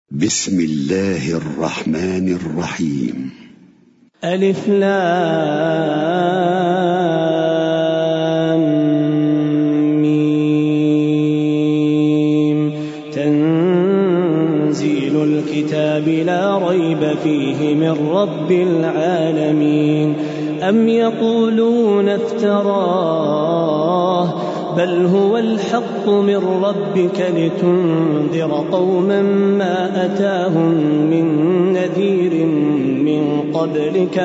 بسم الله الرحمن الرحيم. ألف لام ميم. تنزيل الكتاب لا ريب فيه من رب العالمين. أم يقولون افتراه بل هو الحق من ربك لتنذر قوما ما أتاهم من نذير من قبلك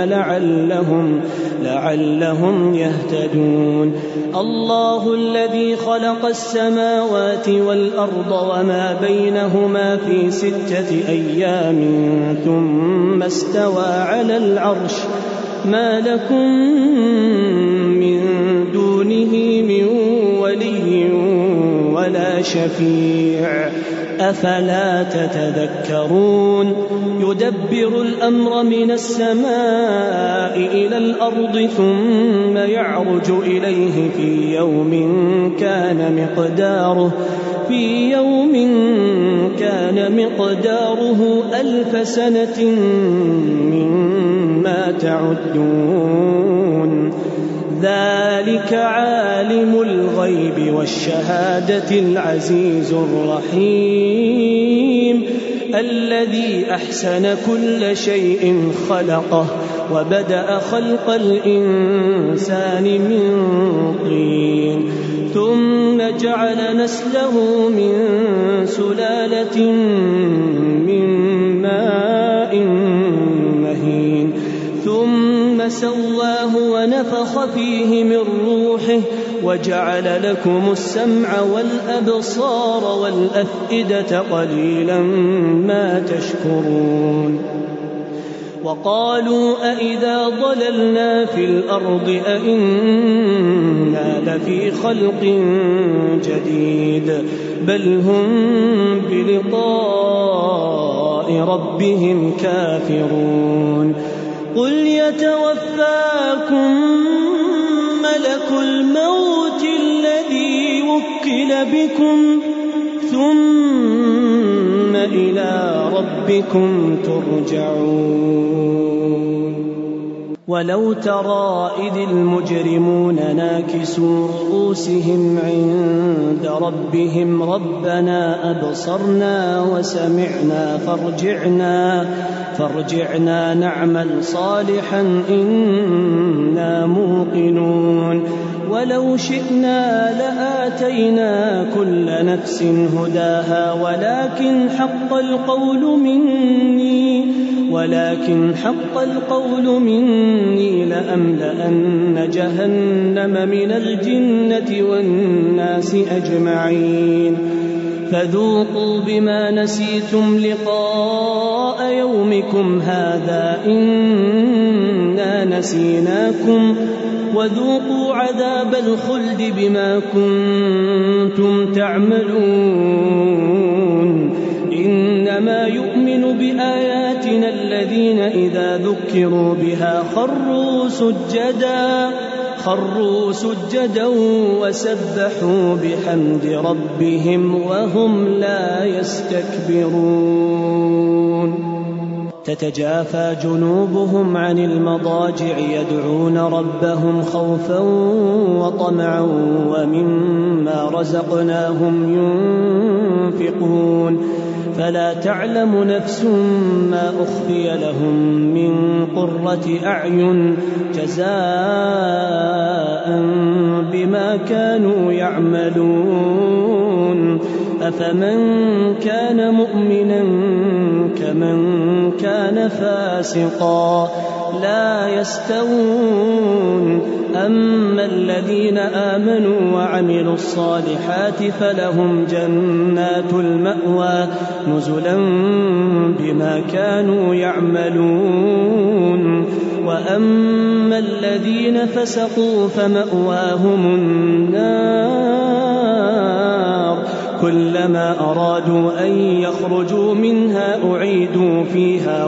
لعلهم يهتدون. الله الذي خلق السماوات والأرض وما بينهما في 6 أيام ثم استوى على العرش ما لكم من دونه من ولي ولا شفيع أفلا تتذكرون. يدبر الأمر من السماء إلى الأرض ثم يعرج إليه في يوم كان مقداره 1000 سنة مما تعدون. ذلك عالم الغيب والشهادة العزيز الرحيم الذي أحسن كل شيء خلقه وبدأ خلق الإنسان من طين ثم جعل نسله من سلالة من ماء مهين ثم سواه ونفخ فيه من روحه وجعل لكم السمع والأبصار والأفئدة قليلا ما تشكرون. وقالوا أئذا ضللنا في الأرض أئنا لفي خلق جديد بل هم بلقاء ربهم كافرون. قل يتوفاكم ملك الموت الذي وكل بكم ثم إلى ربكم ترجعون. ولو ترى إذ المجرمون ناكسوا رؤوسهم عند ربهم ربنا أبصرنا وسمعنا فارجعنا نعمل صالحا إنا موقنون. ولو شئنا لآتينا كل نفس هداها ولكن حق القول مني لأملأن جهنم من الجنة والناس أجمعين. فذوقوا بما نسيتم لقاء يومكم هذا إنا نسيناكم وذوقوا عذاب الخلد بما كنتم تعملون. إنما يؤمن بآياتنا الذين إذا ذكروا بها خروا سجدا وسبحوا بحمد ربهم وهم لا يستكبرون. تتجافى جنوبهم عن المضاجع يدعون ربهم خوفا وطمعا ومما رزقناهم ينفقون. فلا تعلم نفس ما أخفي لهم من قرة أعين جزاء بما كانوا يعملون. أفمن كان مؤمنا كمن كان فاسقا لا يستوون. أما الذين آمنوا وعملوا الصالحات فلهم جنات المأوى نزلا بما كانوا يعملون. وأما الذين فسقوا فمأواهم النار كلما أرادوا أن يخرجوا منها أعيدوا فيها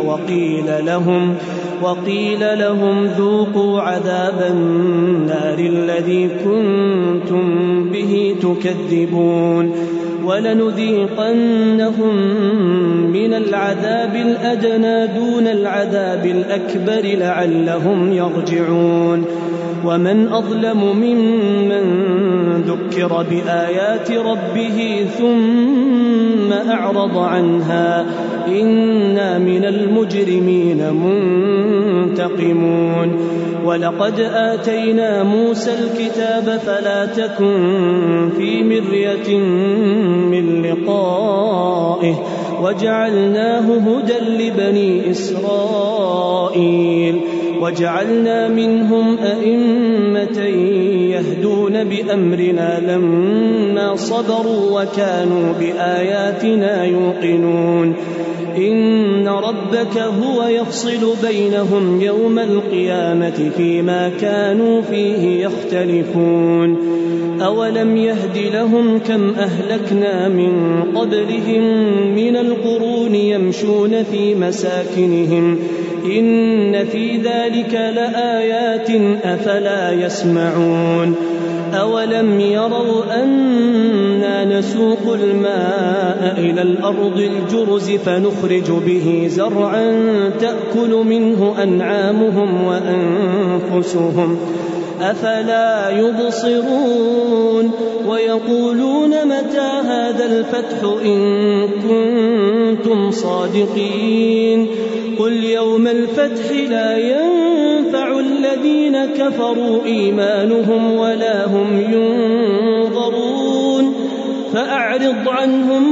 وقيل لهم ذوقوا عذاب النار الذي كنتم به تكذبون. ولنذيقنهم من العذاب الأدنى دون العذاب الأكبر لعلهم يرجعون. ومن أظلم ممن ذكر بآيات ربه ثم أعرض عنها إنا من المجرمين منتقمون. ولقد آتينا موسى الكتاب فلا تكن في مرية من لقائه وجعلناه هدى لبني إسرائيل وجعلنا منهم أئمة يهدون بأمرنا لما صبروا وكانوا بآياتنا يوقنون. إن ربك هو يفصل بينهم يوم القيامة فيما كانوا فيه يختلفون. أولم يهد لهم كم أهلكنا من قبلهم من القرون يمشون في مساكنهم إن في ذلك لآيات أفلا يسمعون. أولم يروا أنا نسوق الماء إلى الأرض الجرز فنخرج به زرعا تأكل منه أنعامهم وأنفسهم أفلا يبصرون. ويقولون متى هذا الفتح إن كنتم صادقين. قل يوم الفتح لا ينفع الذين كفروا إيمانهم ولا هم ينظرون فأعرض عنهم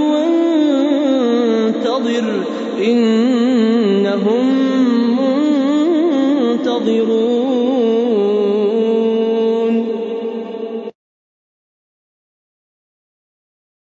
وانتظر إنهم منتظرون.